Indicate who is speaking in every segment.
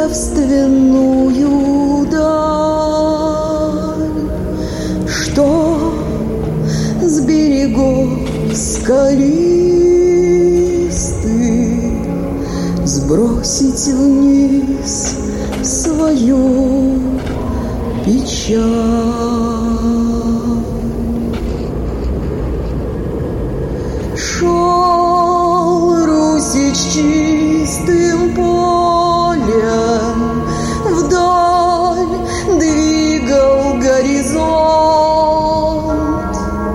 Speaker 1: девственную даль, что с берегов скалистых сбросить вниз свою печаль. Шел Русич чистым полем, вдаль двигал горизонт,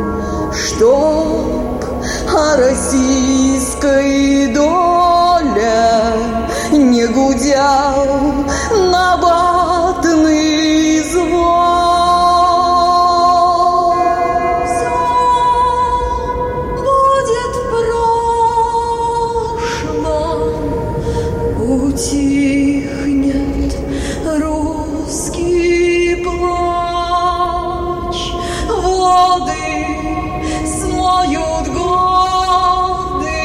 Speaker 1: чтоб о российской доле не гудел набатный звон. Утихнет русский плач, воды смоют годы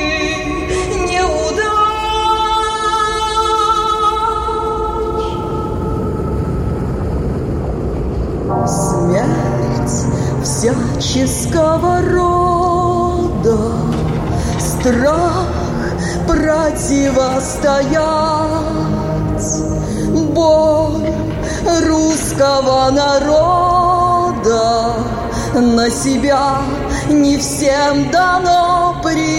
Speaker 1: неудач. Смерть всяческого рода, страх противостоять, боль русского народа на себя не всем дано принять.